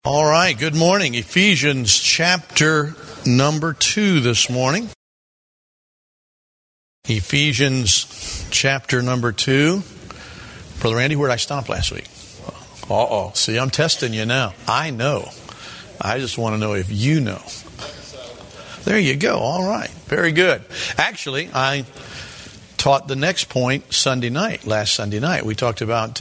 All right, good morning. Ephesians chapter number 2 this morning. Ephesians chapter number 2. Brother Randy, where did I stop last week? See, I'm testing you now. I know. I just want to know if you know. There you go. All right. Very good. Actually, I taught the next point last Sunday night. We talked about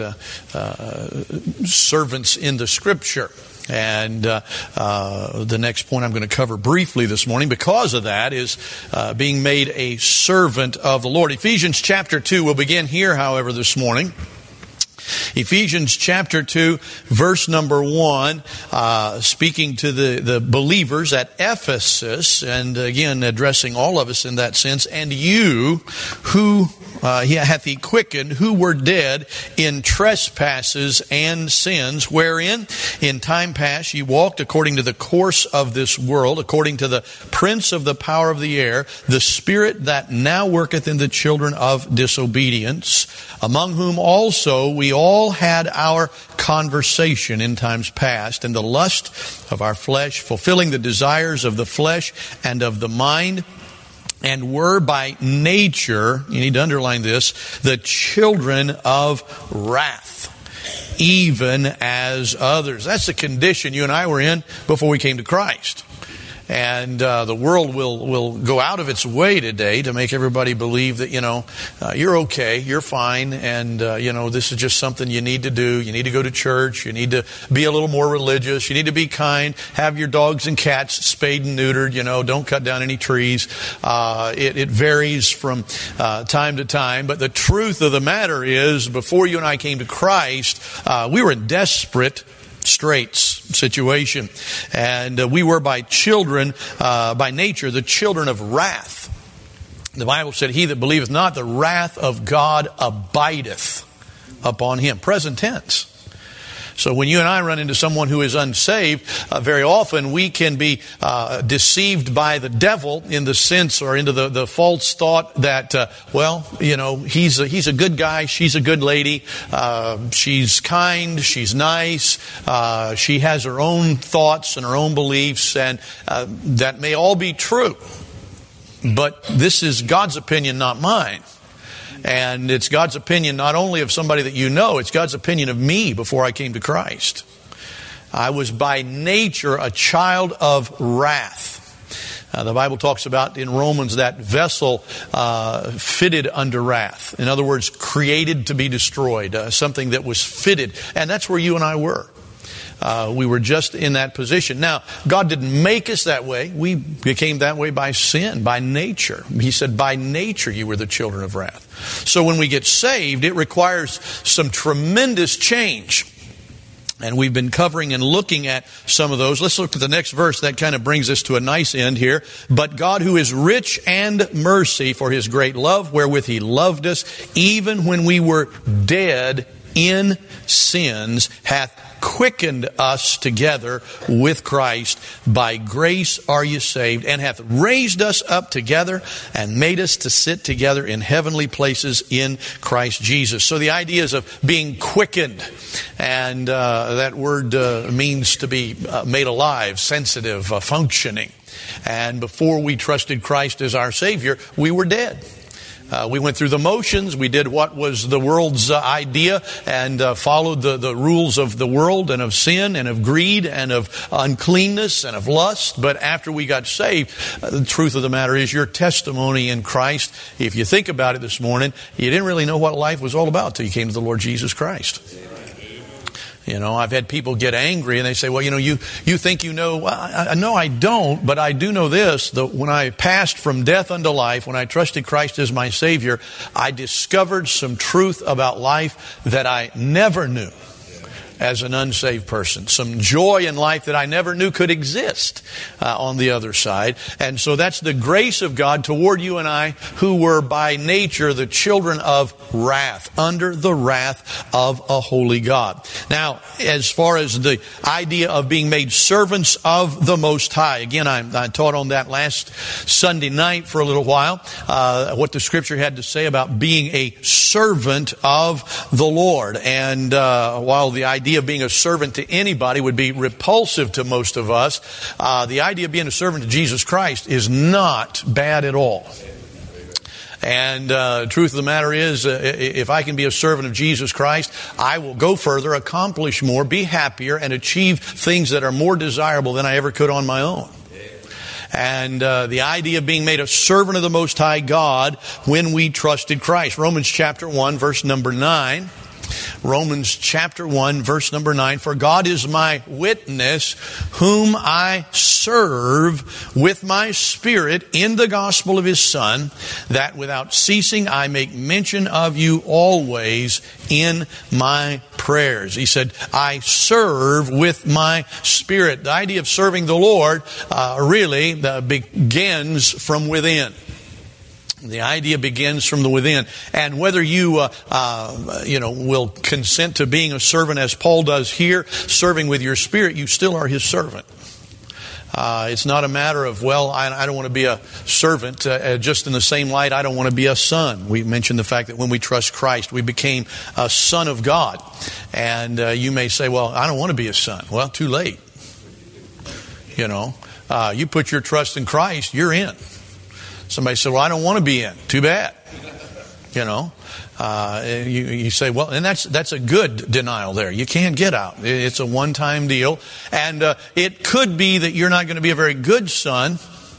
servants in the Scripture. And the next point I'm going to cover briefly this morning because of that is being made a servant of the Lord. Ephesians chapter 2, we'll begin here, however, this morning. Ephesians chapter 2, verse number 1, speaking to the believers at Ephesus, and again addressing all of us in that sense, and you who hath he quickened, who were dead in trespasses and sins, wherein in time past ye walked according to the course of this world, according to the prince of the power of the air, the spirit that now worketh in the children of disobedience, among whom also we all had our conversation in times past, in the lust of our flesh, fulfilling the desires of the flesh and of the mind, and were by nature, you need to underline this, the children of wrath, even as others. That's the condition you and I were in before we came to Christ. And the world will go out of its way today to make everybody believe that, you're okay, you're fine, and, this is just something you need to do. You need to go to church. You need to be a little more religious. You need to be kind. Have your dogs and cats spayed and neutered. Don't cut down any trees. It varies from time to time. But the truth of the matter is, before you and I came to Christ, we were in desperate straits situation, and we were by nature the children of wrath. The Bible said, he that believeth not, the wrath of God abideth upon him. Present tense. So when you and I run into someone who is unsaved, very often we can be deceived by the devil in the sense, or into the false thought that, he's a good guy, she's a good lady, she's kind, she's nice, she has her own thoughts and her own beliefs, and that may all be true. But this is God's opinion, not mine. And it's God's opinion not only of somebody that you know, it's God's opinion of me before I came to Christ. I was by nature a child of wrath. The Bible talks about in Romans that vessel fitted under wrath. In other words, created to be destroyed, something that was fitted. And that's where you and I were. We were just in that position. Now, God didn't make us that way. We became that way by sin, by nature. He said, by nature you were the children of wrath. So when we get saved, it requires some tremendous change. And we've been covering and looking at some of those. Let's look at the next verse. That kind of brings us to a nice end here. But God, who is rich and mercy, for his great love wherewith he loved us, even when we were dead in sins, hath quickened us together with Christ. By grace are you saved, and hath raised us up together and made us to sit together in heavenly places in Christ Jesus. So the idea is of being quickened, and that word means to be made alive, sensitive, functioning. And before we trusted Christ as our Savior, we were dead. We went through the motions. We did what was the world's idea and followed the rules of the world and of sin and of greed and of uncleanness and of lust. But after we got saved, the truth of the matter is your testimony in Christ, if you think about it this morning, you didn't really know what life was all about until you came to the Lord Jesus Christ. I've had people get angry and they say, well, you think you know. No, I don't, but I do know this, that when I passed from death unto life, when I trusted Christ as my Savior, I discovered some truth about life that I never knew as an unsaved person. Some joy in life that I never knew could exist on the other side. And so that's the grace of God toward you and I, who were by nature the children of wrath, under the wrath of a holy God. Now, as far as the idea of being made servants of the Most High, again, I taught on that last Sunday night for a little while, what the Scripture had to say about being a servant of the Lord. And while the idea idea of being a servant to anybody would be repulsive to most of us. The idea of being a servant to Jesus Christ is not bad at all. And truth of the matter is, if I can be a servant of Jesus Christ, I will go further, accomplish more, be happier, and achieve things that are more desirable than I ever could on my own. And the idea of being made a servant of the Most High God when we trusted Christ. Romans chapter 1, verse number 9. Romans chapter 1, verse number 9. For God is my witness, whom I serve with my spirit in the gospel of His Son, that without ceasing I make mention of you always in my prayers. He said, I serve with my spirit. The idea of serving the Lord really begins from within. The idea begins from the within. And whether you will consent to being a servant as Paul does here, serving with your spirit, you still are his servant. It's not a matter of, well, I don't want to be a servant. Just in the same light, I don't want to be a son. We mentioned the fact that when we trust Christ, we became a son of God. And you may say, well, I don't want to be a son. Well, too late. You put your trust in Christ, you're in. Somebody said, well, I don't want to be in. Too bad. You say, well, and that's a good denial there. You can't get out. It's a one-time deal. And it could be that you're not going to be a very good son.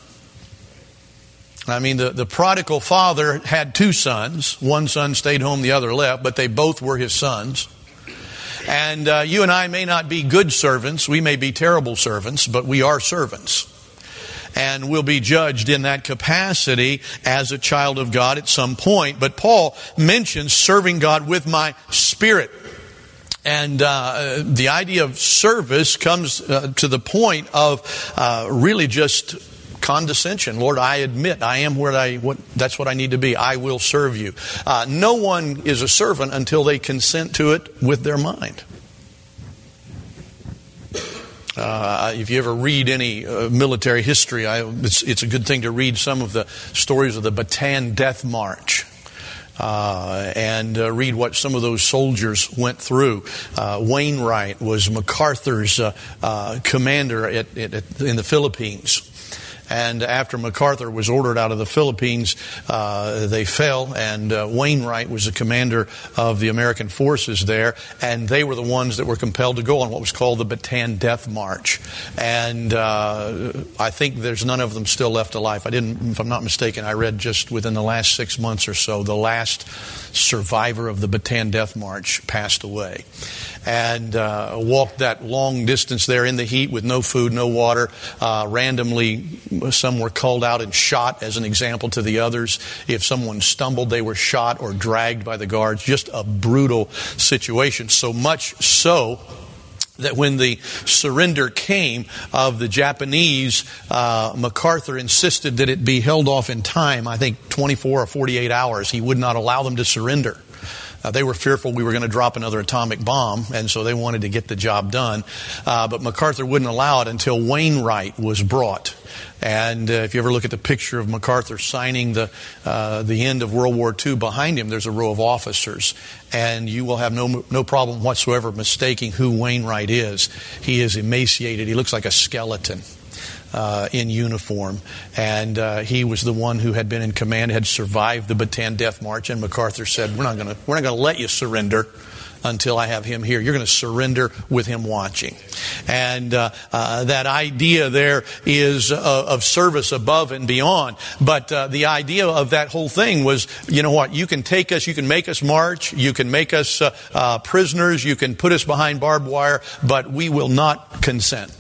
I mean, the prodigal father had two sons. One son stayed home, the other left, but they both were his sons. And you and I may not be good servants. We may be terrible servants, but we are servants. And will be judged in that capacity as a child of God at some point. But Paul mentions serving God with my spirit. And the idea of service comes to the point of really just condescension. Lord, I admit I am that's what I need to be. I will serve you. No one is a servant until they consent to it with their mind. If you ever read any military history, it's a good thing to read some of the stories of the Bataan Death March. And read what some of those soldiers went through. Wainwright was MacArthur's commander in the Philippines. And after MacArthur was ordered out of the Philippines, they fell, and Wainwright was the commander of the American forces there, and they were the ones that were compelled to go on what was called the Bataan Death March. And I think there's none of them still left alive. If I'm not mistaken, I read just within the last 6 months or so, the last survivor of the Bataan Death March passed away. And walked that long distance there in the heat with no food, no water. Randomly, some were called out and shot as an example to the others. If someone stumbled, they were shot or dragged by the guards. Just a brutal situation. So much so that when the surrender came of the Japanese, MacArthur insisted that it be held off in time, I think 24 or 48 hours. He would not allow them to surrender. They were fearful we were going to drop another atomic bomb, and so they wanted to get the job done. But MacArthur wouldn't allow it until Wainwright was brought. And if you ever look at the picture of MacArthur signing the end of World War II, behind him there's a row of officers. And you will have no problem whatsoever mistaking who Wainwright is. He is emaciated. He looks like a skeleton. In uniform, and he was the one who had been in command, had survived the Bataan Death March, and MacArthur said, "We're not going to let you surrender until I have him here. You're going to surrender with him watching." And that idea there is of service above and beyond. But the idea of that whole thing was, you know what? You can take us, you can make us march, you can make us prisoners, you can put us behind barbed wire, but we will not consent.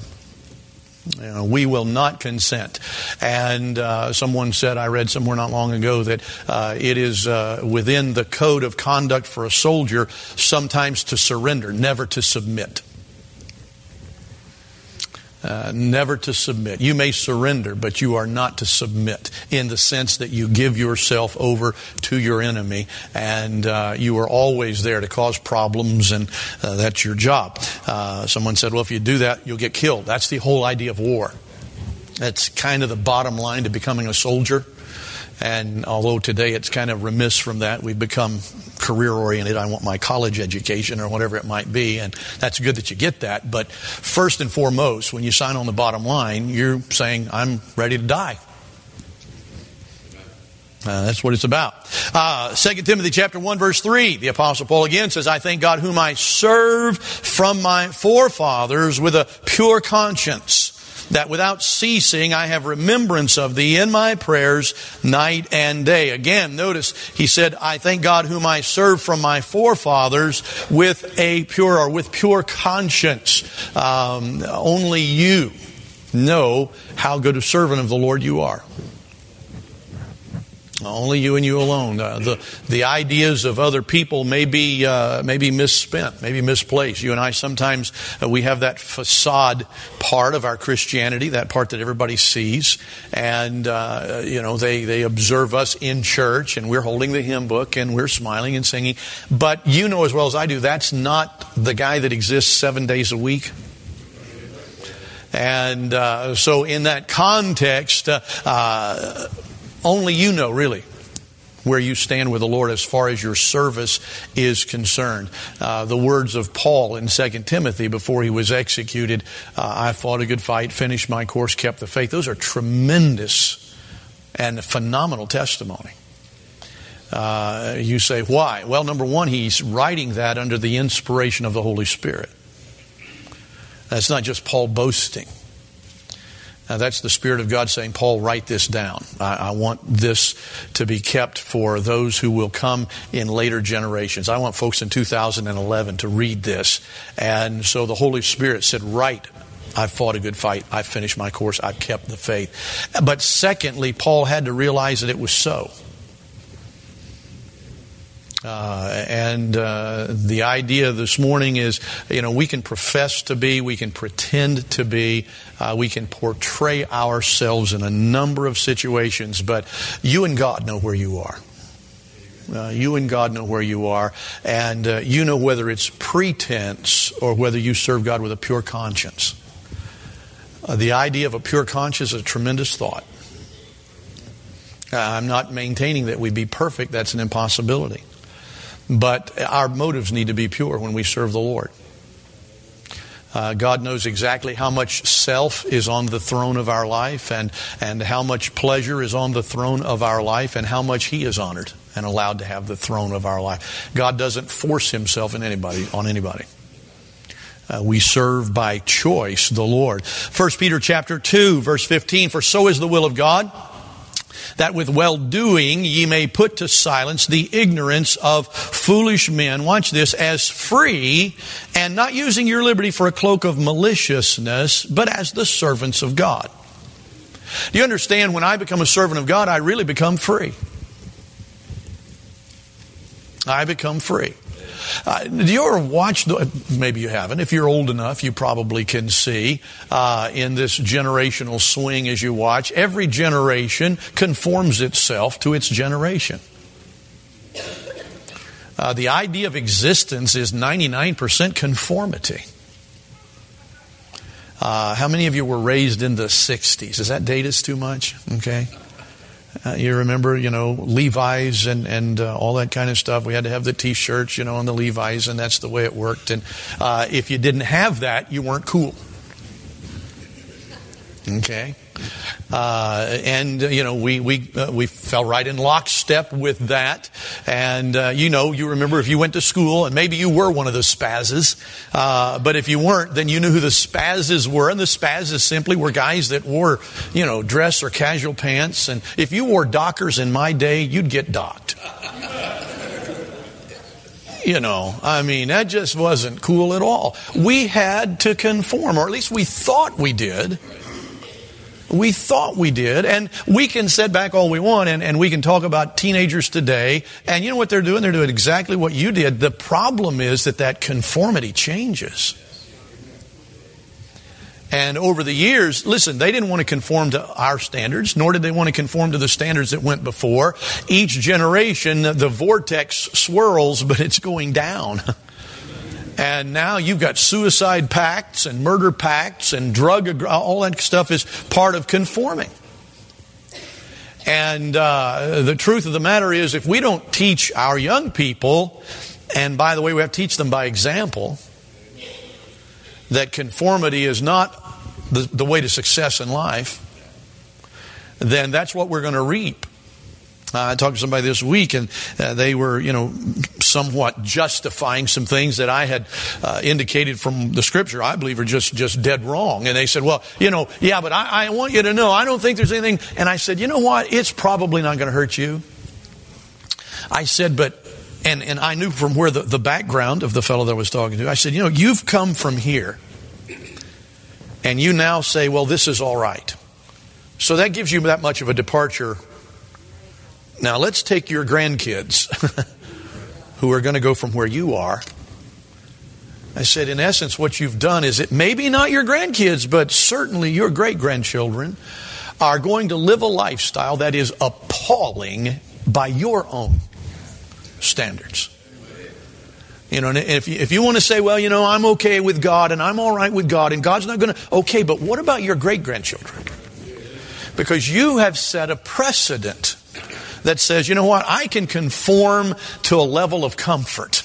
We will not consent. And someone said, I read somewhere not long ago, that it is within the code of conduct for a soldier sometimes to surrender, never to submit. Never to submit. You may surrender, but you are not to submit in the sense that you give yourself over to your enemy, and you are always there to cause problems, and that's your job. Someone said, well, if you do that, you'll get killed. That's the whole idea of war. That's kind of the bottom line to becoming a soldier. And although today it's kind of remiss from that, we've become career-oriented. I want my college education or whatever it might be. And that's good that you get that. But first and foremost, when you sign on the bottom line, you're saying, I'm ready to die. That's what it's about. 2 Timothy chapter 1 verse 3, the Apostle Paul again says, I thank God whom I serve from my forefathers with a pure conscience, that without ceasing I have remembrance of thee in my prayers night and day. Again, notice he said, I thank God whom I serve from my forefathers with pure conscience. Only you know how good a servant of the Lord you are. Only you and you alone. The ideas of other people may be misspent, maybe misplaced. You and I sometimes we have that facade part of our Christianity, that part that everybody sees, and they observe us in church, and we're holding the hymn book, and we're smiling and singing. But you know as well as I do, that's not the guy that exists 7 days a week. And so in that context, only you know, really, where you stand with the Lord as far as your service is concerned. The words of Paul in 2 Timothy before he was executed, I fought a good fight, finished my course, kept the faith. Those are tremendous and phenomenal testimony. You say, why? Well, number one, he's writing that under the inspiration of the Holy Spirit. That's not just Paul boasting. That's the Spirit of God saying, Paul, write this down. I want this to be kept for those who will come in later generations. I want folks in 2011 to read this. And so the Holy Spirit said, write, I've fought a good fight. I've finished my course. I've kept the faith. But secondly, Paul had to realize that it was so. The idea this morning is, we can profess to be, we can pretend to be, we can portray ourselves in a number of situations, but you and God know where you are. You and God know where you are, and you know whether it's pretense or whether you serve God with a pure conscience. The idea of a pure conscience is a tremendous thought. I'm not maintaining that we be perfect. That's an impossibility. But our motives need to be pure when we serve the Lord. God knows exactly how much self is on the throne of our life and how much pleasure is on the throne of our life and how much He is honored and allowed to have the throne of our life. God doesn't force Himself on anybody. We serve by choice the Lord. 1 Peter chapter 2 verse 15, for so is the will of God, that with well-doing ye may put to silence the ignorance of foolish men. Watch this. As free, and not using your liberty for a cloak of maliciousness, but as the servants of God. Do you understand, when I become a servant of God, I really become free. I become free. Do you ever watch, maybe you haven't, if you're old enough, you probably can see in this generational swing as you watch, every generation conforms itself to its generation. The idea of existence is 99% conformity. How many of you were raised in the 60s? Does that date us too much? Okay. You remember, Levi's and all that kind of stuff. We had to have the T-shirts, and the Levi's, and that's the way it worked. And if you didn't have that, you weren't cool. Okay? We fell right in lockstep with that. And, you remember if you went to school, and maybe you were one of the spazzes, but if you weren't, then you knew who the spazzes were. And the spazzes simply were guys that wore, dress or casual pants. And if you wore Dockers in my day, you'd get docked. That just wasn't cool at all. We had to conform, or at least we thought we did. We thought we did, and we can sit back all we want, and we can talk about teenagers today, and you know what they're doing? They're doing exactly what you did. The problem is that conformity changes. And over the years, listen, they didn't want to conform to our standards, nor did they want to conform to the standards that went before. Each generation, the vortex swirls, but it's going down. And now you've got suicide pacts and murder pacts and all that stuff is part of conforming. And the truth of the matter is, if we don't teach our young people, and by the way, we have to teach them by example, that conformity is not the way to success in life, then that's what we're going to reap. I talked to somebody this week, and they were, somewhat justifying some things that I had indicated from the Scripture I believe are just dead wrong. And they said, well, but I want you to know, I don't think there's anything. And I said, you know what? It's probably not going to hurt you. I said, and I knew from where the background of the fellow that I was talking to, I said, you've come from here, and you now say, well, this is all right. So that gives you that much of a departure. Now let's take your grandkids who are going to go from where you are. I said, in essence, what you've done is it maybe not your grandkids, but certainly your great-grandchildren are going to live a lifestyle that is appalling by your own standards. And if you want to say, well, I'm okay with God and I'm all right with God and God's not going to, okay, but what about your great-grandchildren? Because you have set a precedent that says, you know what, I can conform to a level of comfort.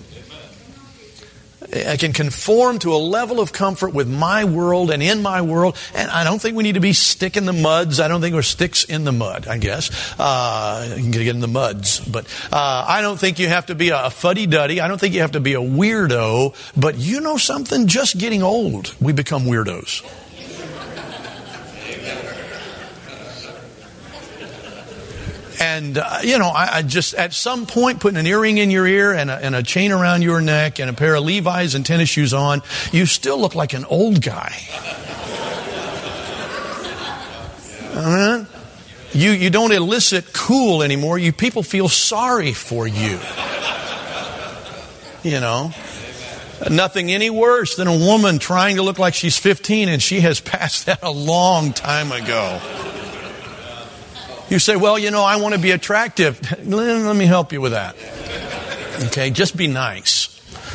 I can conform to a level of comfort with my world and in my world. And I don't think we need to be stick in the muds. I don't think we're sticks in the mud, I guess. You can get in the muds. But I don't think you have to be a fuddy-duddy. I don't think you have to be a weirdo. But you know something? Just getting old, we become weirdos. And, I just, at some point, putting an earring in your ear and a chain around your neck and a pair of Levi's and tennis shoes on, you still look like an old guy. You don't elicit cool anymore. People feel sorry for you. Nothing any worse than a woman trying to look like she's 15 and she has passed that a long time ago. You say, well, I want to be attractive. Let me help you with that. Okay, just be nice.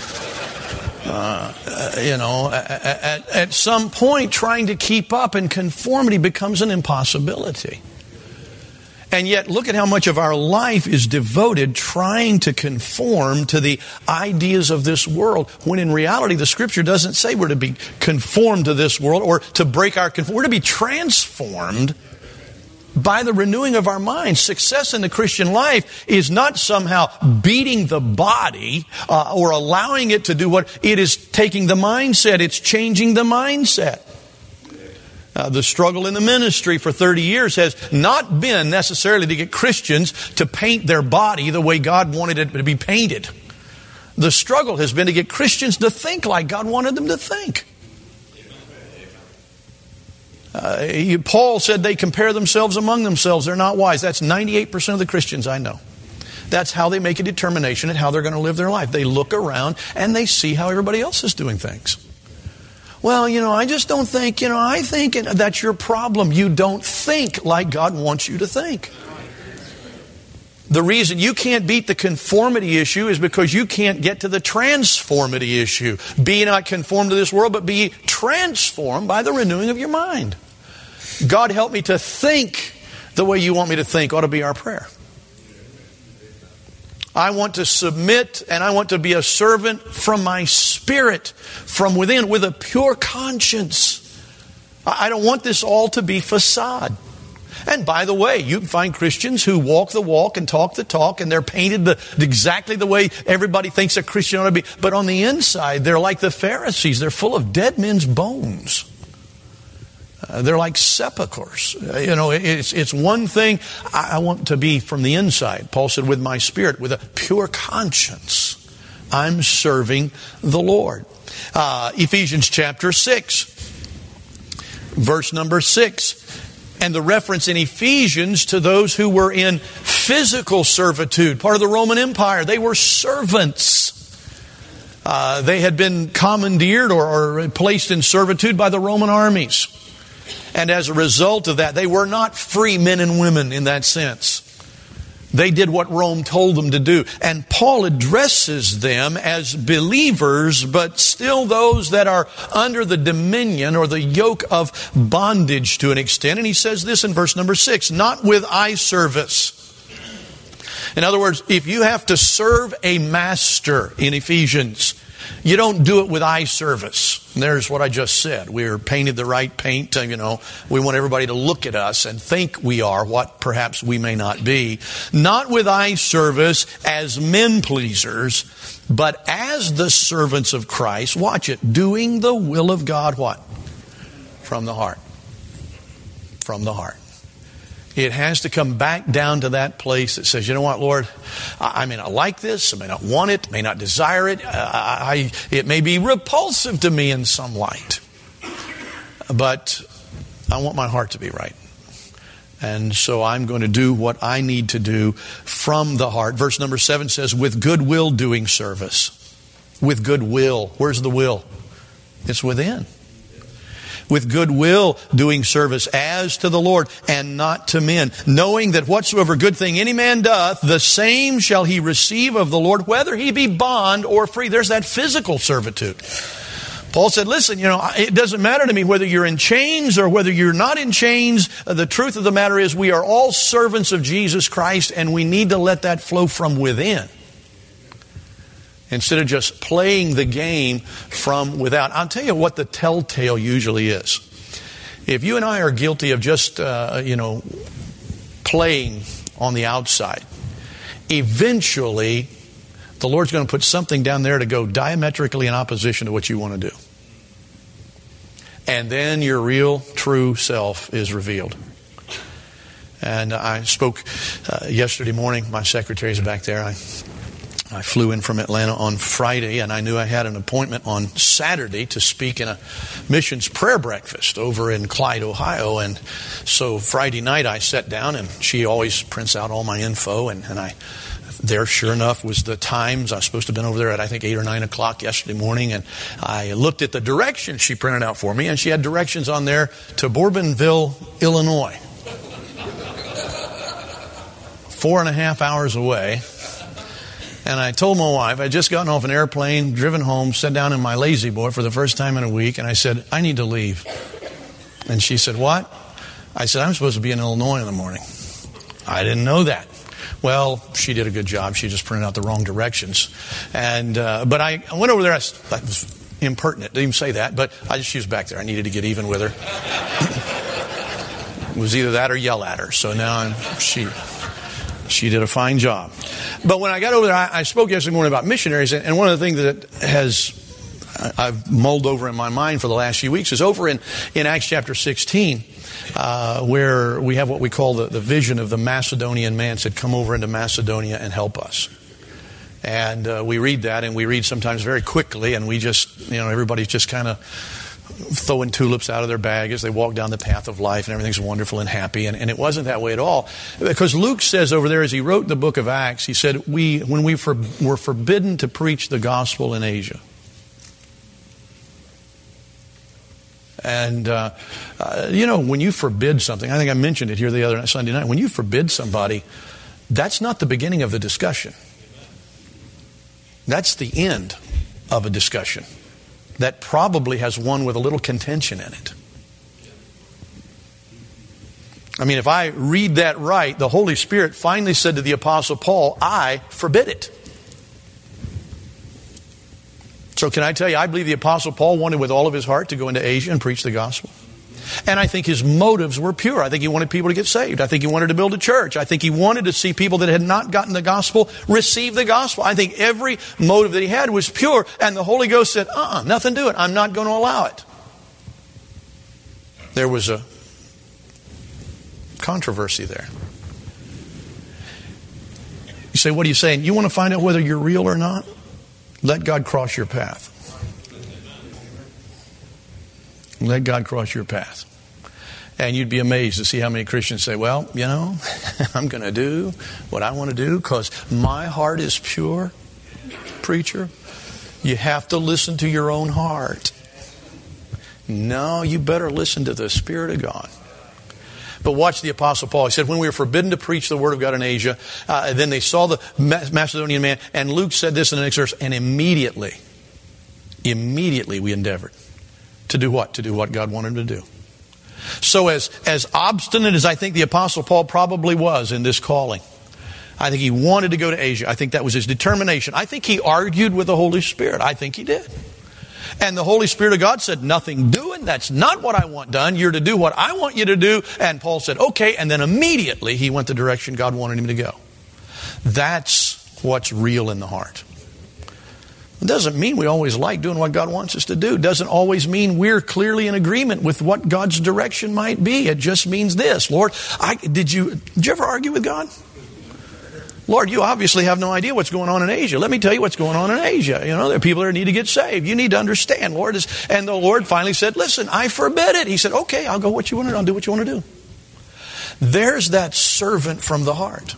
At some point, trying to keep up in conformity becomes an impossibility. And yet, look at how much of our life is devoted trying to conform to the ideas of this world, when in reality, the Scripture doesn't say we're to be conformed to this world or to break our conformity. We're to be transformed by the renewing of our minds. Success in the Christian life is not somehow beating the body or allowing it to do what it is. Taking the mindset, it's changing the mindset. The struggle in the ministry for 30 years has not been necessarily to get Christians to paint their body the way God wanted it to be painted. The struggle has been to get Christians to think like God wanted them to think. Paul said they compare themselves among themselves. They're not wise. That's 98% of the Christians I know. That's how they make a determination at how they're going to live their life. They look around and they see how everybody else is doing things. Well, I just don't think, I think that's your problem. You don't think like God wants you to think. The reason you can't beat the conformity issue is because you can't get to the transformity issue. Be not conformed to this world, but be transformed by the renewing of your mind. God, help me to think the way you want me to think ought to be our prayer. I want to submit and I want to be a servant from my spirit, from within, with a pure conscience. I don't want this all to be facade. And by the way, you can find Christians who walk the walk and talk the talk, and they're painted exactly the way everybody thinks a Christian ought to be. But on the inside, they're like the Pharisees. They're full of dead men's bones. They're like sepulchres. It's one thing I want to be from the inside. Paul said, with my spirit, with a pure conscience, I'm serving the Lord. Ephesians chapter 6, verse number 6. And the reference in Ephesians to those who were in physical servitude, part of the Roman Empire. They were servants. They had been commandeered or placed in servitude by the Roman armies. And as a result of that, they were not free men and women in that sense. They did what Rome told them to do. And Paul addresses them as believers, but still those that are under the dominion or the yoke of bondage to an extent. And he says this in verse number 6, not with eye service. In other words, if you have to serve a master in Ephesians, you don't do it with eye service. And there's what I just said. We're painted the right paint. We want everybody to look at us and think we are what perhaps we may not be. Not with eye service as men pleasers, but as the servants of Christ. Watch it. Doing the will of God, what? From the heart. From the heart. It has to come back down to that place that says, you know what, Lord, I may not like this, I may not want it, may not desire it, it may be repulsive to me in some light, but I want my heart to be right. And so I'm going to do what I need to do from the heart. Verse number 7 says, with goodwill doing service. With goodwill. Where's the will? It's within. With goodwill doing service as to the Lord and not to men, knowing that whatsoever good thing any man doth, the same shall he receive of the Lord, whether he be bond or free. There's that physical servitude. Paul said, listen, it doesn't matter to me whether you're in chains or whether you're not in chains. The truth of the matter is we are all servants of Jesus Christ, and we need to let that flow from within, instead of just playing the game from without. I'll tell you what the telltale usually is. If you and I are guilty of just, playing on the outside, eventually the Lord's going to put something down there to go diametrically in opposition to what you want to do. And then your real, true self is revealed. And I spoke yesterday morning. My secretary's back there. I flew in from Atlanta on Friday, and I knew I had an appointment on Saturday to speak in a missions prayer breakfast over in Clyde, Ohio. And so Friday night I sat down, and she always prints out all my info, and there, sure enough, was the times. I was supposed to have been over there at, I think, 8 or 9 o'clock yesterday morning, and I looked at the directions she printed out for me, and she had directions on there to Bourbonville, Illinois. 4.5 hours away. And I told my wife, I'd just gotten off an airplane, driven home, sat down in my lazy boy for the first time in a week, and I said, I need to leave. And she said, what? I said, I'm supposed to be in Illinois in the morning. I didn't know that. Well, she did a good job. She just printed out the wrong directions. But I went over there. I was impertinent. Didn't even say that, but she was back there. I needed to get even with her. It was either that or yell at her. So now she did a fine job. But when I got over there, I spoke yesterday morning about missionaries, and one of the things that I've mulled over in my mind for the last few weeks is over in Acts chapter 16, where we have what we call the vision of the Macedonian man said, come over into Macedonia and help us. And we read that, and we read sometimes very quickly, and we just, everybody's just kind of throwing tulips out of their bag as they walk down the path of life, and everything's wonderful and happy. And it wasn't that way at all. Because Luke says over there, as he wrote the book of Acts, he said, when we were forbidden to preach the gospel in Asia. And, when you forbid something, I think I mentioned it here the other Sunday night, when you forbid somebody, that's not the beginning of the discussion. That's the end of a discussion that probably has one with a little contention in it. I mean, if I read that right, the Holy Spirit finally said to the Apostle Paul, I forbid it. So can I tell you, I believe the Apostle Paul wanted with all of his heart to go into Asia and preach the gospel. And I think his motives were pure. I think he wanted people to get saved. I think he wanted to build a church. I think he wanted to see people that had not gotten the gospel receive the gospel. I think every motive that he had was pure. And the Holy Ghost said, nothing to it. I'm not going to allow it. There was a controversy there. You say, what are you saying? You want to find out whether you're real or not? Let God cross your path. Let God cross your path. And you'd be amazed to see how many Christians say, well, I'm going to do what I want to do because my heart is pure. Preacher, you have to listen to your own heart. No, you better listen to the Spirit of God. But watch the Apostle Paul. He said, when we were forbidden to preach the word of God in Asia, then they saw the Macedonian man. And Luke said this in the next verse, and immediately we endeavored to do what? To do what God wanted him to do. So as obstinate as I think the Apostle Paul probably was in this calling, I think he wanted to go to Asia. I think that was his determination. I think he argued with the Holy Spirit. I think he did. And the Holy Spirit of God said, nothing doing. That's not what I want done. You're to do what I want you to do. And Paul said, okay. And then immediately he went the direction God wanted him to go. That's what's real in the heart. It doesn't mean we always like doing what God wants us to do. It doesn't always mean we're clearly in agreement with what God's direction might be. It just means this. Lord, did you ever argue with God? Lord, you obviously have no idea what's going on in Asia. Let me tell you what's going on in Asia. There are people that need to get saved. You need to understand, Lord. And the Lord finally said, listen, I forbid it. He said, okay, I'll go what you want to do. I'll do what you want to do. There's that servant from the heart.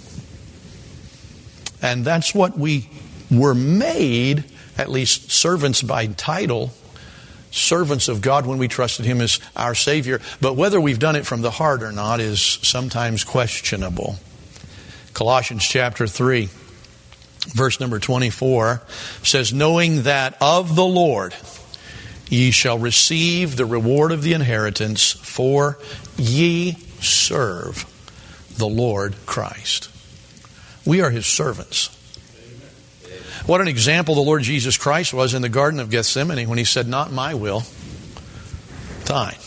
And that's what we were made, at least servants by title, servants of God when we trusted Him as our Savior. But whether we've done it from the heart or not is sometimes questionable. Colossians chapter 3, verse number 24 says, knowing that of the Lord ye shall receive the reward of the inheritance, for ye serve the Lord Christ. We are His servants. What an example the Lord Jesus Christ was in the Garden of Gethsemane when He said, not my will, thine.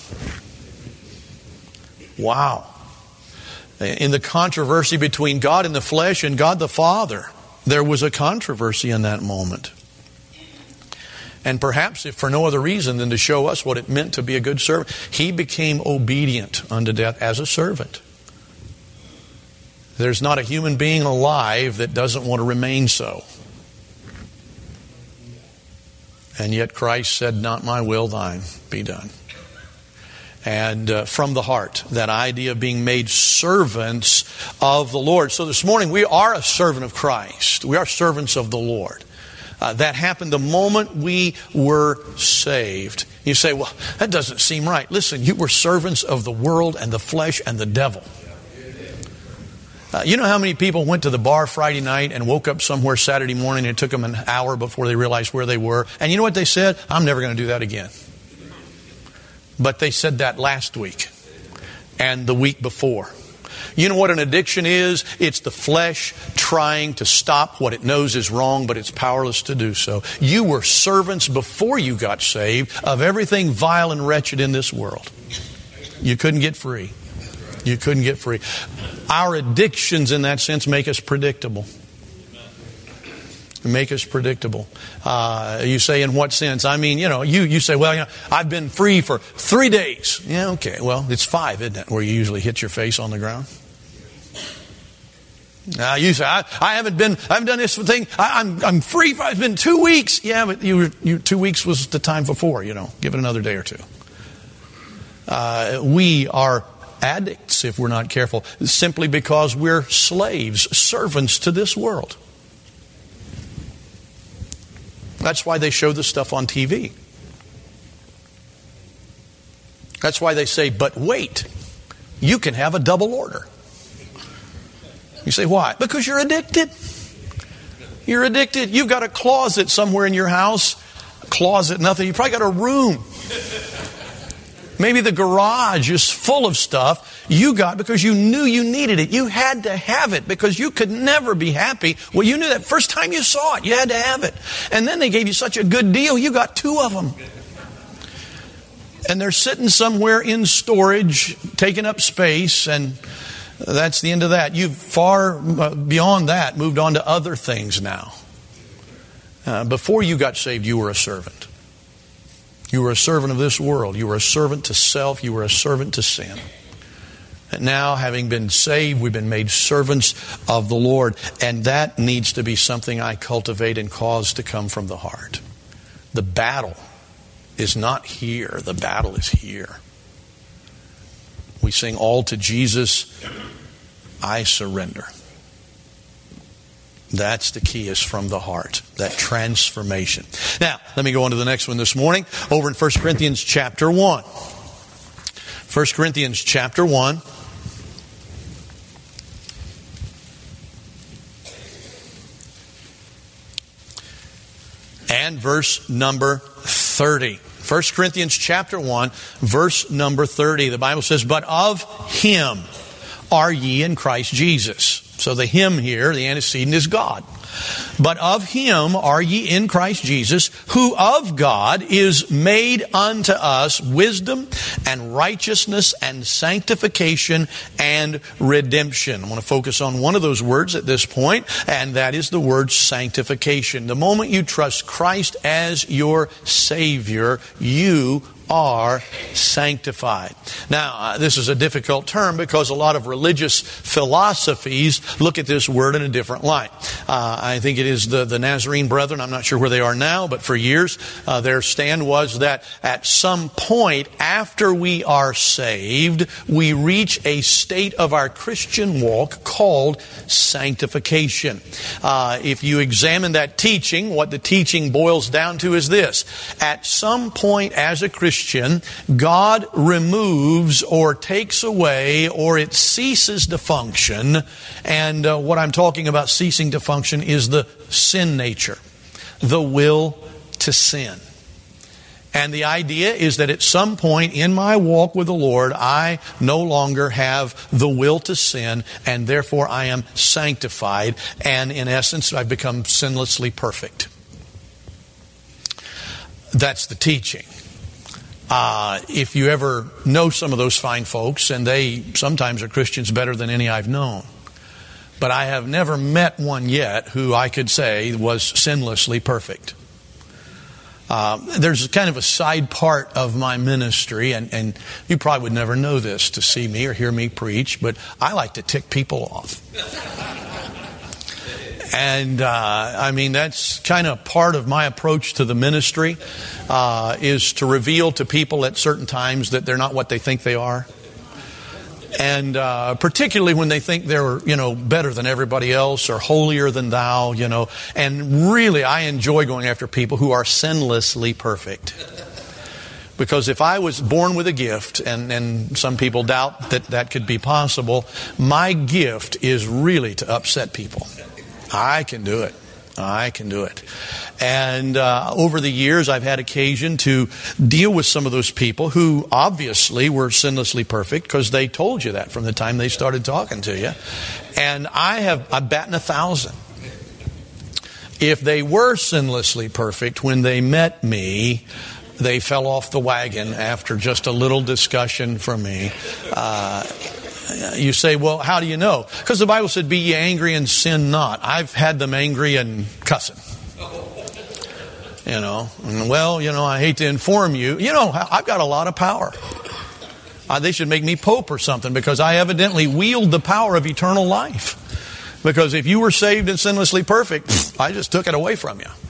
Wow. In the controversy between God in the flesh and God the Father, there was a controversy in that moment. And perhaps if for no other reason than to show us what it meant to be a good servant, He became obedient unto death as a servant. There's not a human being alive that doesn't want to remain so. And yet Christ said, not my will, thine be done. And from the heart, that idea of being made servants of the Lord. So this morning, we are a servant of Christ. We are servants of the Lord. That happened the moment we were saved. You say, well, that doesn't seem right. Listen, you were servants of the world and the flesh and the devil. You know how many people went to the bar Friday night and woke up somewhere Saturday morning and it took them an hour before they realized where they were? And you know what they said? I'm never going to do that again. But they said that last week and the week before. You know what an addiction is? It's the flesh trying to stop what it knows is wrong, but it's powerless to do so. You were servants before you got saved of everything vile and wretched in this world. You couldn't get free. You couldn't get free. Our addictions in that sense make us predictable. Make us predictable. You say, in what sense? I mean, you say, well, I've been free for 3 days. Yeah, okay. Well, it's 5, isn't it, where you usually hit your face on the ground? Now you say, I haven't done this thing. I'm free. It's been 2 weeks. Yeah, but you 2 weeks was the time for 4. Give it another day or two. We are addicts if we're not careful, simply because we're slaves, servants to this world. That's why they show this stuff on TV. That's why they say, but wait, you can have a double order. You say, why? Because you're addicted. You're addicted. You've got a closet somewhere in your house. Closet, nothing. You've probably got a room. Maybe the garage is full of stuff you got because you knew you needed it. You had to have it because you could never be happy. Well, you knew that first time you saw it, you had to have it. And then they gave you such a good deal, you got 2 of them. And they're sitting somewhere in storage, taking up space, and that's the end of that. You've far beyond that moved on to other things now. Before you got saved, you were a servant. You were a servant of this world. You were a servant to self. You were a servant to sin. And now, having been saved, we've been made servants of the Lord. And that needs to be something I cultivate and cause to come from the heart. The battle is not here. The battle is here. We sing, all to Jesus, I surrender. That's the key, is from the heart, that transformation. Now, let me go on to the next one this morning, over in 1 Corinthians chapter 1. 1 Corinthians chapter 1. And verse number 30. 1 Corinthians chapter 1, verse number 30. The Bible says, "But of Him are ye in Christ Jesus." So the Him here, the antecedent, is God. "But of Him are ye in Christ Jesus, who of God is made unto us wisdom and righteousness and sanctification and redemption." I want to focus on one of those words at this point, and that is the word sanctification. The moment you trust Christ as your Savior, you are sanctified. Now, this is a difficult term because a lot of religious philosophies look at this word in a different light. I think it is the Nazarene Brethren. I'm not sure where they are now, but for years their stand was that at some point after we are saved, we reach a state of our Christian walk called sanctification. If you examine that teaching, what the teaching boils down to is this: at some point as a Christian, God removes or takes away, or it ceases to function. And what I'm talking about ceasing to function is the sin nature, the will to sin. And the idea is that at some point in my walk with the Lord, I no longer have the will to sin, and therefore I am sanctified. And in essence, I've become sinlessly perfect. That's the teaching. If you ever know some of those fine folks, and they sometimes are Christians better than any I've known, but I have never met one yet who I could say was sinlessly perfect. There's kind of a side part of my ministry, and you probably would never know this to see me or hear me preach, but I like to tick people off. And I mean, that's kind of part of my approach to the ministry, is to reveal to people at certain times that they're not what they think they are. And particularly when they think they're, better than everybody else or holier than thou, And really, I enjoy going after people who are sinlessly perfect. Because if I was born with a gift, and some people doubt that could be possible, my gift is really to upset people. I can do it. And over the years, I've had occasion to deal with some of those people who obviously were sinlessly perfect because they told you that from the time they started talking to you. And I'm batting 1,000. If they were sinlessly perfect when they met me, they fell off the wagon after just a little discussion from me. You say, well, how do you know? Because the Bible said, "Be ye angry and sin not." I've had them angry and cussing. And I hate to inform you. I've got a lot of power. They should make me Pope or something, because I evidently wield the power of eternal life. Because if you were saved and sinlessly perfect, I just took it away from you.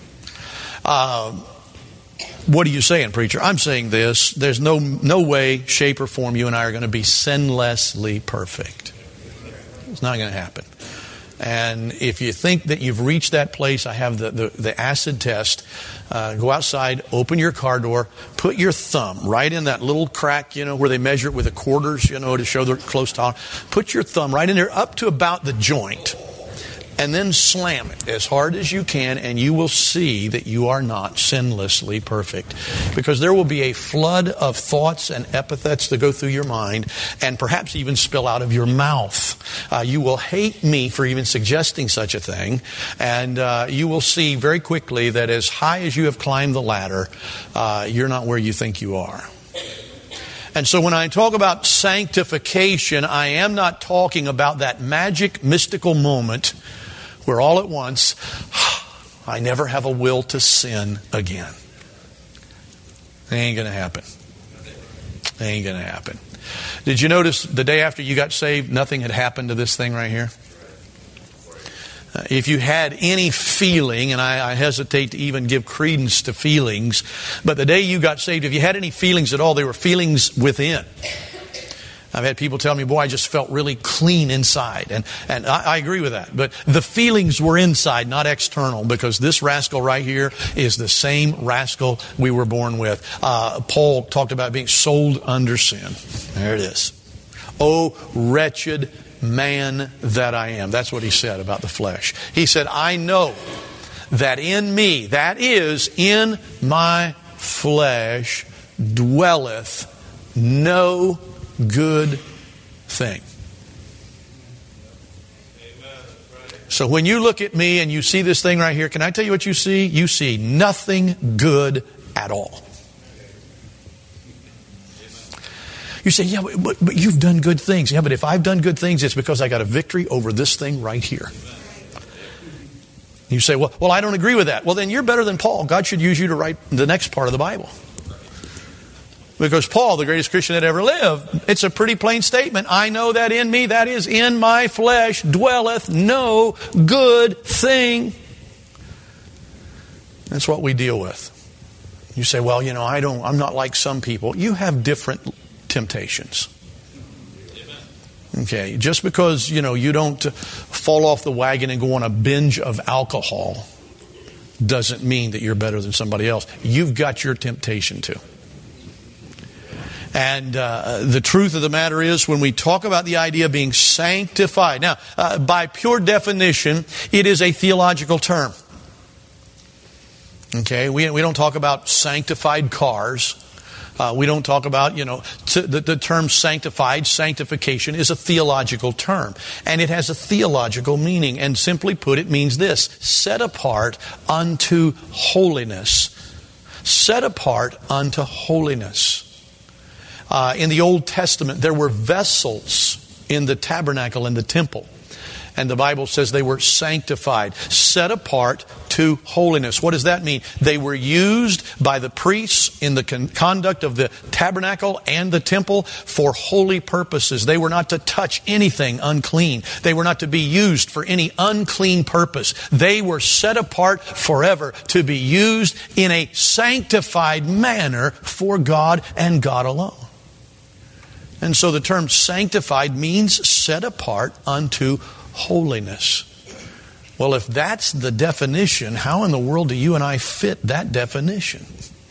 What are you saying, preacher? I'm saying this: there's no way, shape, or form you and I are going to be sinlessly perfect. It's not going to happen. And if you think that you've reached that place, I have the acid test. Go outside, open your car door, put your thumb right in that little crack, where they measure it with the quarters, to show they're close to. Put your thumb right in there up to about the joint. And then slam it as hard as you can, and you will see that you are not sinlessly perfect. Because there will be a flood of thoughts and epithets that go through your mind, and perhaps even spill out of your mouth. You will hate me for even suggesting such a thing, and you will see very quickly that as high as you have climbed the ladder, you're not where you think you are. And so when I talk about sanctification, I am not talking about that magic, mystical moment where all at once, I never have a will to sin again. It ain't going to happen. It ain't going to happen. Did you notice the day after you got saved, nothing had happened to this thing right here? If you had any feeling, and I hesitate to even give credence to feelings, but the day you got saved, if you had any feelings at all, they were feelings within. I've had people tell me, boy, I just felt really clean inside. And I agree with that. But the feelings were inside, not external, because this rascal right here is the same rascal we were born with. Paul talked about being sold under sin. There it is. Oh, wretched man that I am. That's what he said about the flesh. He said, I know that in me, that is, in my flesh, dwelleth no good thing. So when you look at me and you see this thing right here, can I tell you what you see? You see nothing good at all. You say, yeah, but you've done good things. Yeah, but if I've done good things, it's because I got a victory over this thing right here. You say, well, I don't agree with that. Well, then you're better than Paul. God should use you to write the next part of the Bible. Because Paul, the greatest Christian that ever lived, it's a pretty plain statement. I know that in me, that is in my flesh, dwelleth no good thing. That's what we deal with. You say, well, I'm not like some people. You have different temptations. Okay, just because, you don't fall off the wagon and go on a binge of alcohol doesn't mean that you're better than somebody else. You've got your temptation too. And the truth of the matter is, when we talk about the idea of being sanctified, now, by pure definition, it is a theological term. Okay, we don't talk about sanctified cars. We don't talk about, the term sanctified, sanctification is a theological term. And it has a theological meaning. And simply put, it means this: set apart unto holiness. Set apart unto holiness. In the Old Testament, there were vessels in the tabernacle and the temple. And the Bible says they were sanctified, set apart to holiness. What does that mean? They were used by the priests in the conduct of the tabernacle and the temple for holy purposes. They were not to touch anything unclean. They were not to be used for any unclean purpose. They were set apart forever to be used in a sanctified manner for God and God alone. And so the term sanctified means set apart unto holiness. Well, if that's the definition, how in the world do you and I fit that definition?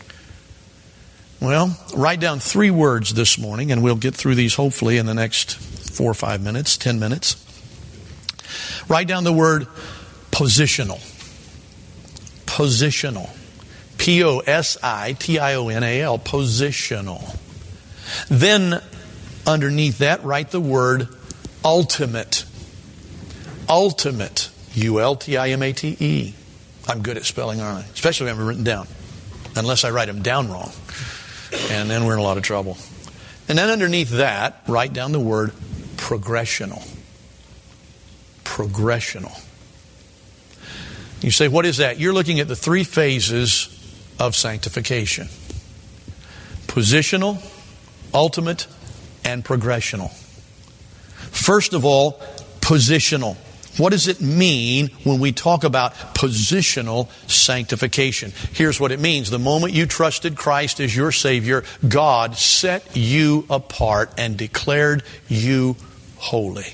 Well, write down 3 words this morning, and we'll get through these hopefully in the next 4 or 5 minutes, 10 minutes. Write down the word positional. Positional. P-O-S-I-T-I-O-N-A-L. Positional. Then, underneath that, write the word ultimate. Ultimate. U-L-T-I-M-A-T-E. I'm good at spelling, aren't I? Especially when I'm written down. Unless I write them down wrong. And then we're in a lot of trouble. And then underneath that, write down the word progressional. Progressional. You say, what is that? You're looking at the 3 phases of sanctification. Positional, ultimate, and progressional. First of all, positional. What does it mean when we talk about positional sanctification? Here's what it means. The moment you trusted Christ as your Savior, God set you apart and declared you holy.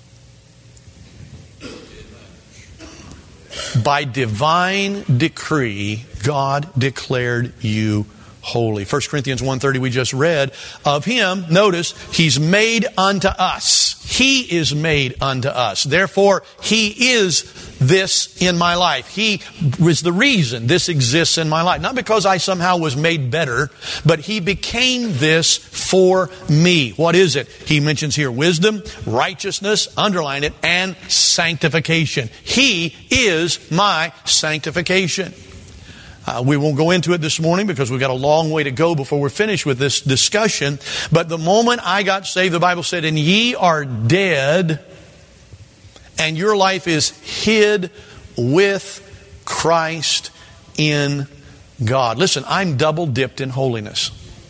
By divine decree, God declared you holy. 1 Corinthians 1:30 we just read of Him. Notice, He's made unto us. He is made unto us. Therefore, He is this in my life. He was the reason this exists in my life. Not because I somehow was made better, but He became this for me. What is it? He mentions here wisdom, righteousness, underline it, and sanctification. He is my sanctification. We won't go into it this morning because we've got a long way to go before we're finished with this discussion. But the moment I got saved, the Bible said, and ye are dead, and your life is hid with Christ in God. Listen, I'm double dipped in holiness.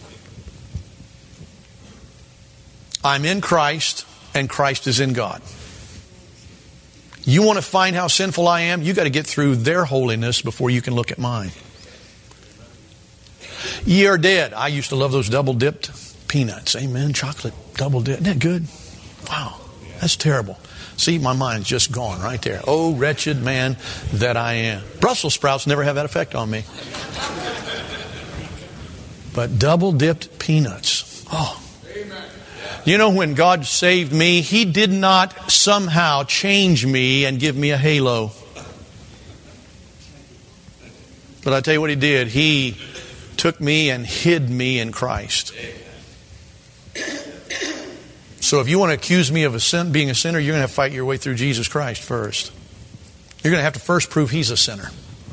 I'm in Christ, and Christ is in God. You want to find how sinful I am? You got to get through their holiness before you can look at mine. Ye are dead. I used to love those double dipped peanuts. Amen. Chocolate double dip. Isn't that good? Wow. That's terrible. See, my mind's just gone right there. Oh, wretched man that I am. Brussels sprouts never have that effect on me. But double dipped peanuts. Oh. You know, when God saved me, He did not somehow change me and give me a halo. But I tell you what He did. He took me and hid me in Christ. So if you want to accuse me of being a sinner, you're going to have to fight your way through Jesus Christ first. You're going to have to first prove He's a sinner.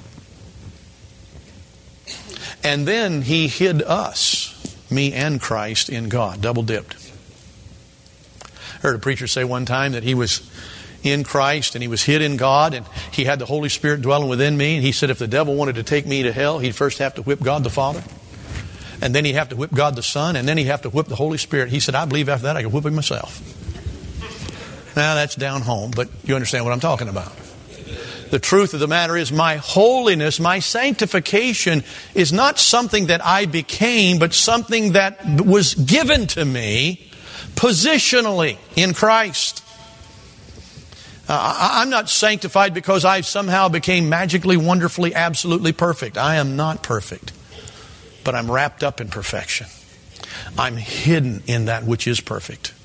And then He hid us, me and Christ, in God, double dipped. I heard a preacher say one time that he was in Christ and he was hid in God and he had the Holy Spirit dwelling within me. And he said if the devil wanted to take me to hell, he'd first have to whip God the Father. And then he'd have to whip God the Son. And then he'd have to whip the Holy Spirit. He said, I believe after that I could whip him myself. Now that's down home, but you understand what I'm talking about. The truth of the matter is my holiness, my sanctification is not something that I became, but something that was given to me positionally in Christ. I'm not sanctified because I somehow became magically, wonderfully, absolutely perfect. I am not perfect. But I'm wrapped up in perfection. I'm hidden in that which is perfect.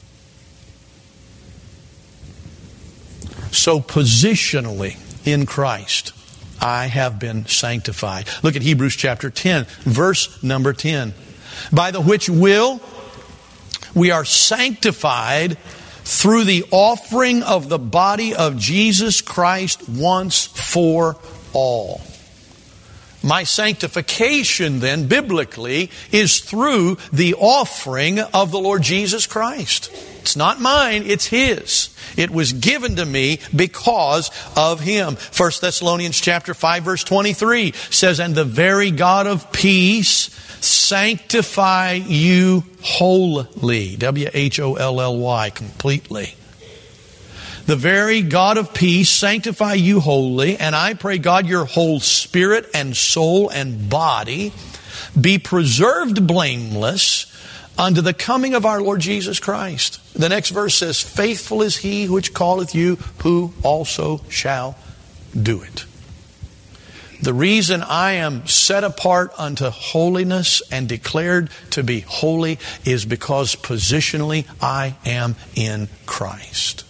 So positionally in Christ, I have been sanctified. Look at Hebrews chapter 10, verse number 10. By the which will we are sanctified through the offering of the body of Jesus Christ once for all. My sanctification then, biblically, is through the offering of the Lord Jesus Christ. It's not mine, it's His. It was given to me because of Him. 1 Thessalonians chapter 5 verse 23 says, and the very God of peace sanctify you wholly. W-H-O-L-L-Y, completely. The very God of peace sanctify you wholly, and I pray God your whole spirit and soul and body be preserved blameless unto the coming of our Lord Jesus Christ. The next verse says, faithful is He which calleth you, who also shall do it. The reason I am set apart unto holiness and declared to be holy is because positionally I am in Christ.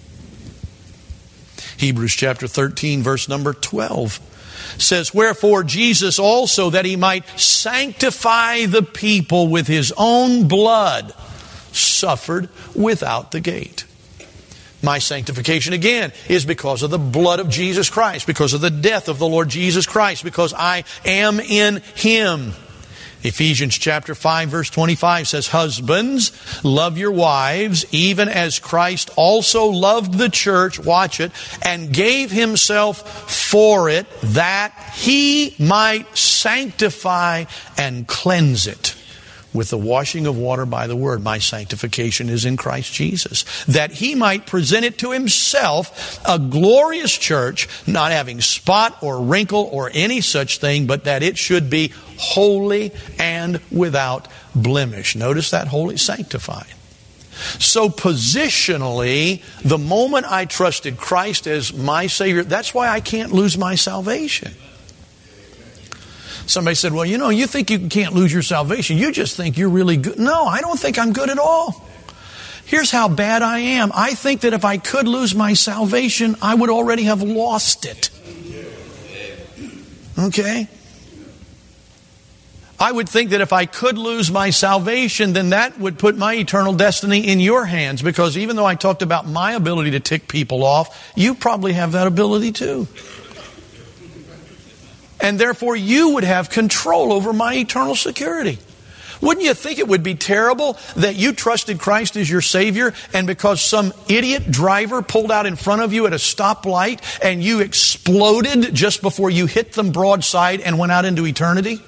Hebrews chapter 13 verse number 12 says, wherefore Jesus also, that He might sanctify the people with His own blood, suffered without the gate. My sanctification again is because of the blood of Jesus Christ, because of the death of the Lord Jesus Christ, because I am in Him. Ephesians chapter 5 verse 25 says, husbands, love your wives, even as Christ also loved the church, watch it, and gave Himself for it, that He might sanctify and cleanse it with the washing of water by the word. My sanctification is in Christ Jesus, that He might present it to Himself a glorious church, not having spot or wrinkle or any such thing, but that it should be holy and without blemish. Notice that holy, sanctified. So positionally, the moment I trusted Christ as my Savior, that's why I can't lose my salvation. Somebody said, well, you know, you think you can't lose your salvation. You just think you're really good. No, I don't think I'm good at all. Here's how bad I am. I think that if I could lose my salvation, I would already have lost it. Okay? I would think that if I could lose my salvation, then that would put my eternal destiny in your hands. Because even though I talked about my ability to tick people off, you probably have that ability too. And therefore you would have control over my eternal security. Wouldn't you think it would be terrible that you trusted Christ as your Savior, and because some idiot driver pulled out in front of you at a stoplight and you exploded just before you hit them broadside and went out into eternity?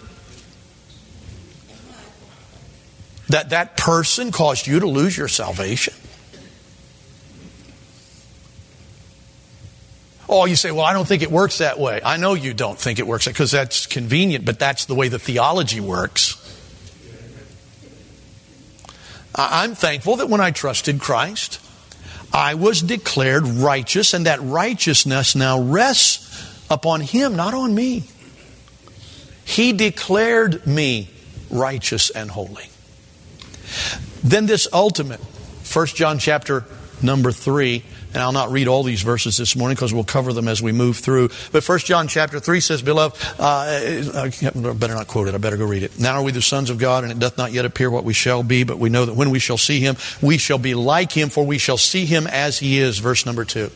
That person caused you to lose your salvation? Oh, you say, well, I don't think it works that way. I know you don't think it works because that's convenient, but that's the way the theology works. I'm thankful that when I trusted Christ, I was declared righteous, and that righteousness now rests upon Him, not on me. He declared me righteous and holy. Then this ultimate, 1 John chapter number 3, and I'll not read all these verses this morning because we'll cover them as we move through. But 1 John chapter 3 says, Beloved, I better not quote it, I better go read it. Now are we the sons of God, and it doth not yet appear what we shall be, but we know that when we shall see Him, we shall be like Him, for we shall see Him as He is. Verse number 2.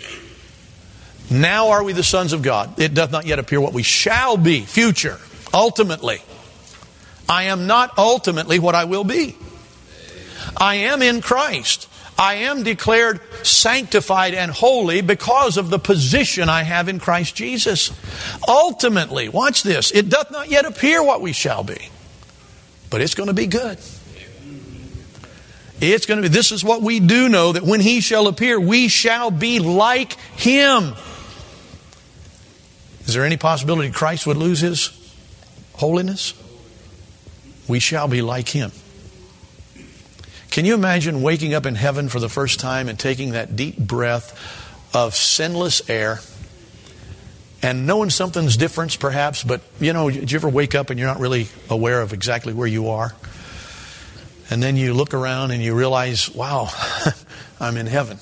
Now are we the sons of God. It doth not yet appear what we shall be, future, ultimately. I am not ultimately what I will be. I am in Christ. I am declared sanctified and holy because of the position I have in Christ Jesus. Ultimately, watch this, it doth not yet appear what we shall be, but it's going to be good. It's going to be, this is what we do know, that when He shall appear, we shall be like Him. Is there any possibility Christ would lose His holiness? We shall be like Him. Can you imagine waking up in heaven for the first time and taking that deep breath of sinless air and knowing something's different perhaps, but did you ever wake up and you're not really aware of exactly where you are? And then you look around and you realize, wow, I'm in heaven.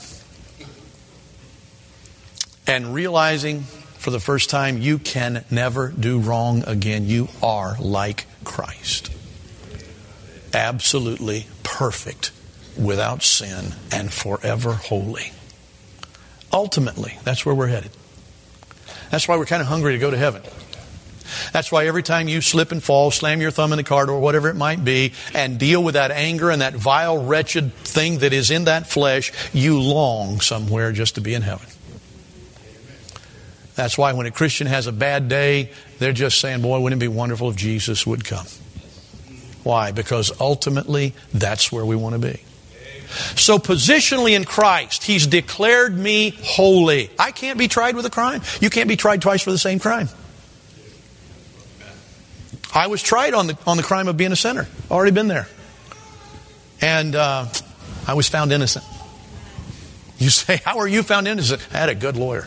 And realizing for the first time you can never do wrong again. You are like Christ. Absolutely perfect, without sin, and forever holy. Ultimately, that's where we're headed. That's why we're kind of hungry to go to heaven. That's why every time you slip and fall, slam your thumb in the car door, whatever it might be, and deal with that anger and that vile, wretched thing that is in that flesh, you long somewhere just to be in heaven. That's why when a Christian has a bad day, they're just saying, boy, wouldn't it be wonderful if Jesus would come. Why? Because ultimately, that's where we want to be. So positionally in Christ, He's declared me holy. I can't be tried with a crime. You can't be tried twice for the same crime. I was tried on the crime of being a sinner. Already been there. And I was found innocent. You say, how are you found innocent? I had a good lawyer.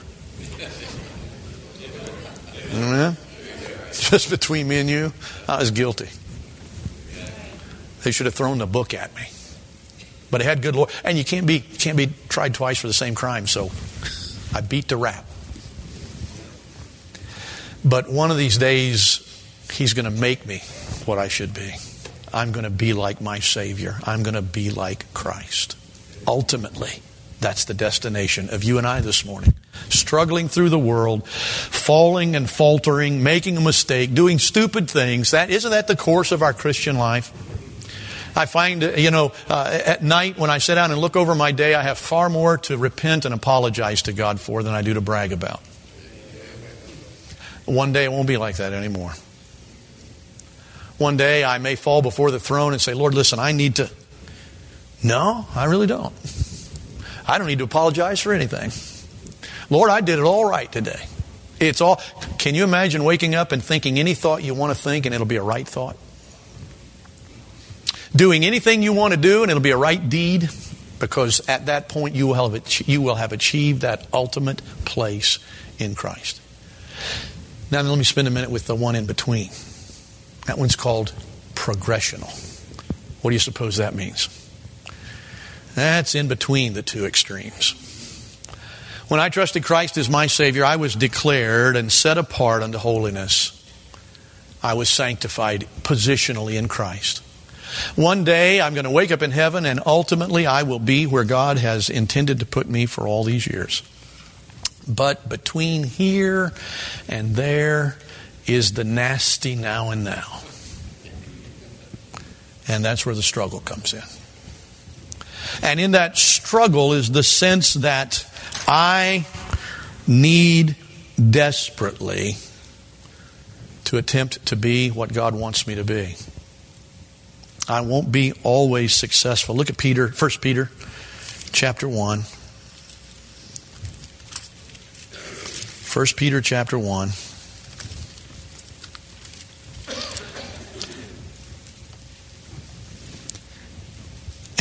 Just between me and you, I was guilty. They should have thrown the book at me. But I had good lawyer. And you can't be tried twice for the same crime, so I beat the rap. But one of these days, He's going to make me what I should be. I'm going to be like my Savior. I'm going to be like Christ. Ultimately, that's the destination of you and I this morning. Struggling through the world, falling and faltering, making a mistake, doing stupid things. Isn't that the course of our Christian life? I find, at night when I sit down and look over my day, I have far more to repent and apologize to God for than I do to brag about. One day it won't be like that anymore. One day I may fall before the throne and say, Lord, listen, I need to... No, I really don't. I don't need to apologize for anything. Lord, I did it all right today. Can you imagine waking up and thinking any thought you want to think and it'll be a right thought? Doing anything you want to do and it'll be a right deed, because at that point you will have achieved that ultimate place in Christ. Now let me spend a minute with the one in between. That one's called progressional. What do you suppose that means? That's in between the two extremes. When I trusted Christ as my Savior, I was declared and set apart unto holiness. I was sanctified positionally in Christ. One day I'm going to wake up in heaven, and ultimately I will be where God has intended to put me for all these years. But between here and there is the nasty now and now. And that's where the struggle comes in. And in that struggle is the sense that I need desperately to attempt to be what God wants me to be. I won't be always successful. Look at 1 Peter chapter 1. 1 Peter chapter 1.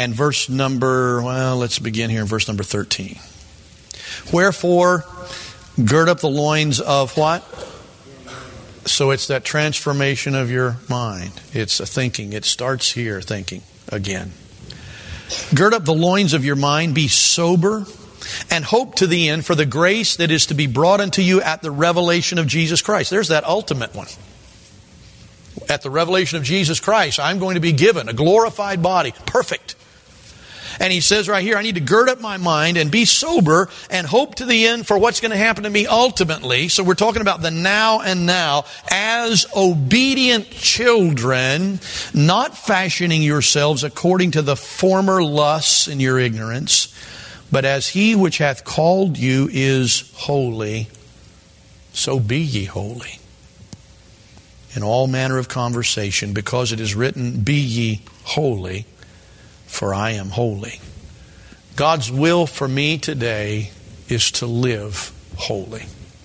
And let's begin here in verse number 13. Wherefore, gird up the loins of what? So it's that transformation of your mind. It's a thinking. It starts here, thinking again. Gird up the loins of your mind, be sober, and hope to the end for the grace that is to be brought unto you at the revelation of Jesus Christ. There's that ultimate one. At the revelation of Jesus Christ, I'm going to be given a glorified body, perfect. And he says right here, I need to gird up my mind and be sober and hope to the end for what's going to happen to me ultimately. So we're talking about the now and now as obedient children, not fashioning yourselves according to the former lusts in your ignorance, but as he which hath called you is holy, so be ye holy. In all manner of conversation, because it is written, be ye holy, for I am holy. God's will for me today is to live holy.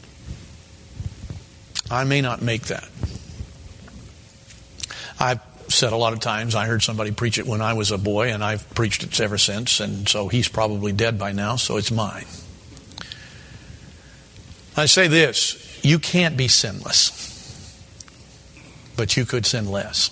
I may not make that. I've said a lot of times, I heard somebody preach it when I was a boy, and I've preached it ever since, and so he's probably dead by now, so it's mine. I say this, you can't be sinless, but you could sin less.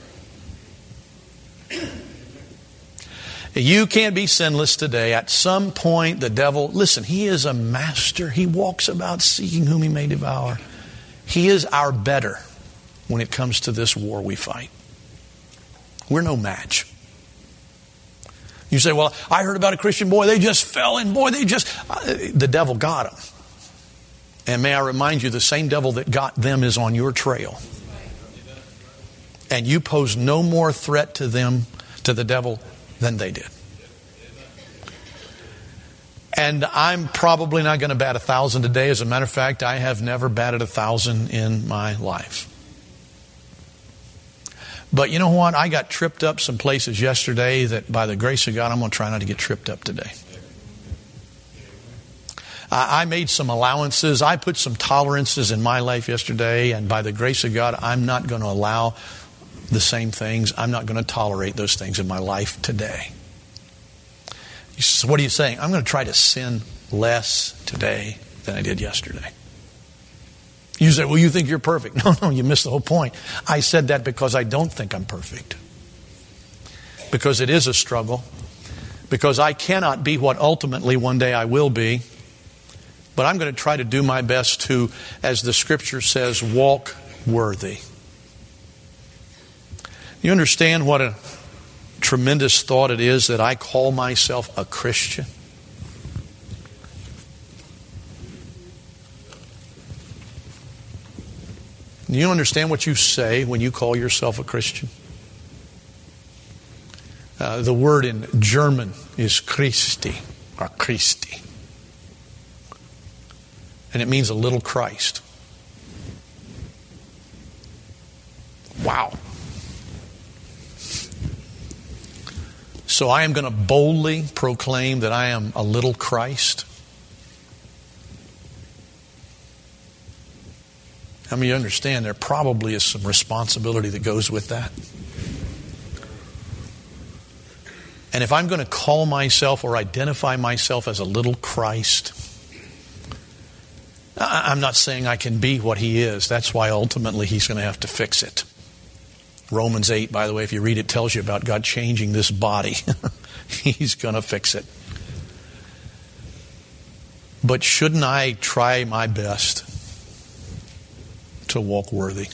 You can't be sinless today. At some point, the devil, listen, he is a master. He walks about seeking whom he may devour. He is our better when it comes to this war we fight. We're no match. You say, well, I heard about a Christian boy. They just fell in. The devil got them. And may I remind you, the same devil that got them is on your trail. And you pose no more threat to them, to the devil, than they did. And I'm probably not going to bat 1,000 today. As a matter of fact, I have never batted 1,000 in my life. But you know what? I got tripped up some places yesterday that by the grace of God, I'm going to try not to get tripped up today. I made some allowances. I put some tolerances in my life yesterday, and by the grace of God, I'm not going to allow the same things. I'm not going to tolerate those things in my life today. So what are you saying? I'm going to try to sin less today than I did yesterday. You say, well, you think you're perfect. No, you missed the whole point. I said that because I don't think I'm perfect. Because it is a struggle. Because I cannot be what ultimately one day I will be. But I'm going to try to do my best to, as the Scripture says, walk worthy. You understand what a tremendous thought it is that I call myself a Christian? Do you understand what you say when you call yourself a Christian? The word in German is Christi, or Christi. And it means a little Christ. Wow. So I am going to boldly proclaim that I am a little Christ. I mean, you understand there probably is some responsibility that goes with that. And if I'm going to call myself or identify myself as a little Christ, I'm not saying I can be what he is. That's why ultimately he's going to have to fix it. Romans 8, by the way, if you read it, tells you about God changing this body. He's going to fix it. But shouldn't I try my best to walk worthy?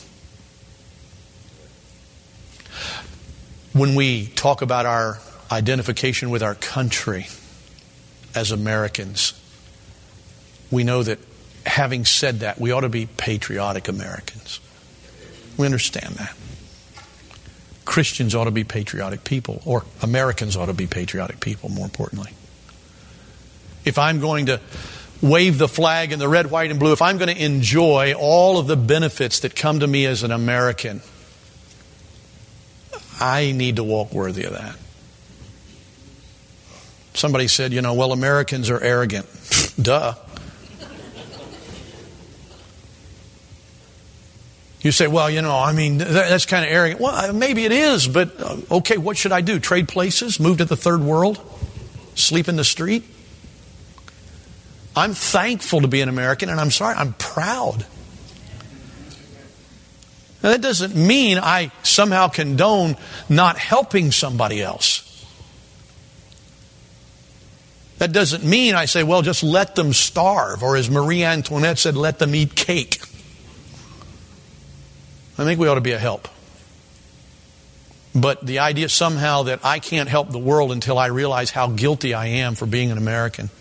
When we talk about our identification with our country as Americans, we know that having said that, we ought to be patriotic Americans. We understand that. Christians ought to be patriotic people, or Americans ought to be patriotic people, more importantly. If I'm going to wave the flag in the red, white, and blue, if I'm going to enjoy all of the benefits that come to me as an American, I need to walk worthy of that. Somebody said, well, Americans are arrogant. Duh. You say, well, that's kind of arrogant. Well, maybe it is, but okay, what should I do? Trade places? Move to the third world? Sleep in the street? I'm thankful to be an American, and I'm proud. Now, that doesn't mean I somehow condone not helping somebody else. That doesn't mean I say, well, just let them starve, or as Marie Antoinette said, let them eat cake. I think we ought to be a help. But the idea somehow that I can't help the world until I realize how guilty I am for being an American,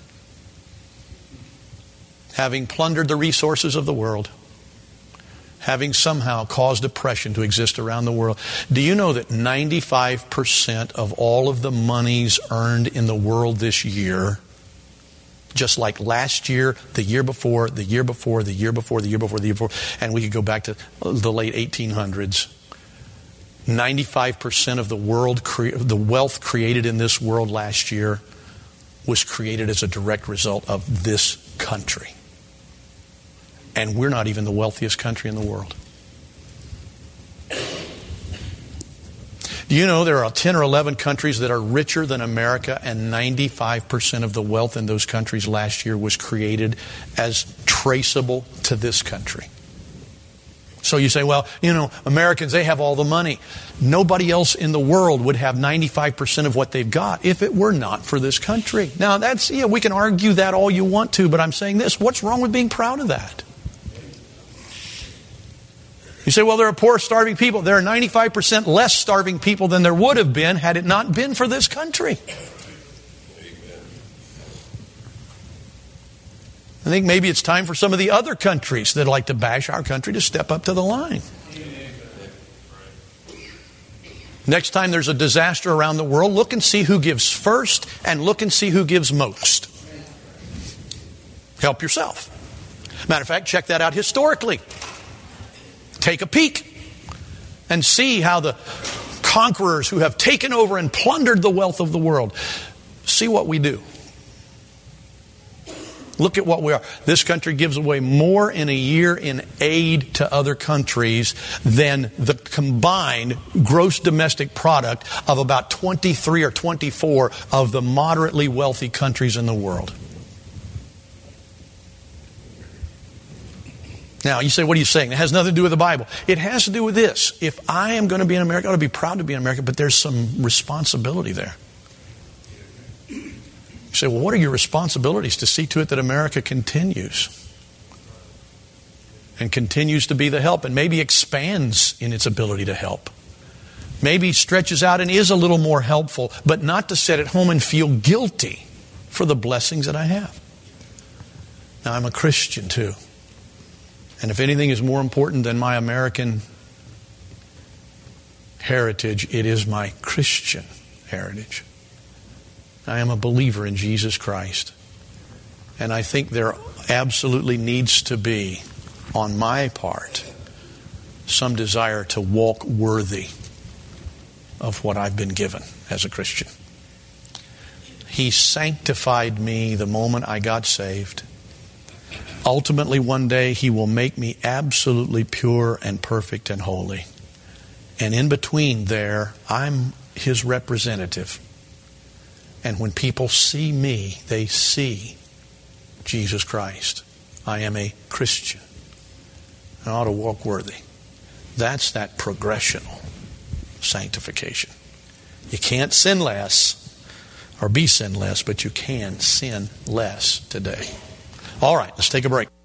having plundered the resources of the world, having somehow caused oppression to exist around the world. Do you know that 95% of all of the monies earned in the world this year, just like last year, the year before, the year before, the year before, the year before, the year before, and we could go back to the late 1800s, 95% of the wealth created in this world last year was created as a direct result of this country. And we're not even the wealthiest country in the world. Do you know there are 10 or 11 countries that are richer than America, and 95% of the wealth in those countries last year was created as traceable to this country? So you say, well, Americans, they have all the money. Nobody else in the world would have 95% of what they've got if it were not for this country. Now, we can argue that all you want to, but I'm saying this. What's wrong with being proud of that? You say, well, there are poor, starving people. There are 95% less starving people than there would have been had it not been for this country. I think maybe it's time for some of the other countries that like to bash our country to step up to the line. Next time there's a disaster around the world, look and see who gives first and look and see who gives most. Help yourself. Matter of fact, check that out historically. Take a peek and see how the conquerors who have taken over and plundered the wealth of the world, see what we do. Look at what we are. This country gives away more in a year in aid to other countries than the combined gross domestic product of about 23 or 24 of the moderately wealthy countries in the world. Now, you say, what are you saying? It has nothing to do with the Bible. It has to do with this. If I am going to be an American, I ought to be proud to be an American, but there's some responsibility there. You say, well, what are your responsibilities to see to it that America continues? And continues to be the help, and maybe expands in its ability to help. Maybe stretches out and is a little more helpful, but not to sit at home and feel guilty for the blessings that I have. Now, I'm a Christian too. And if anything is more important than my American heritage, it is my Christian heritage. I am a believer in Jesus Christ. And I think there absolutely needs to be, on my part, some desire to walk worthy of what I've been given as a Christian. He sanctified me the moment I got saved. Ultimately, one day, He will make me absolutely pure and perfect and holy. And in between there, I'm His representative. And when people see me, they see Jesus Christ. I am a Christian. I ought to walk worthy. That's that progressional sanctification. You can't sin less or be sinless, but you can sin less today. All right, let's take a break.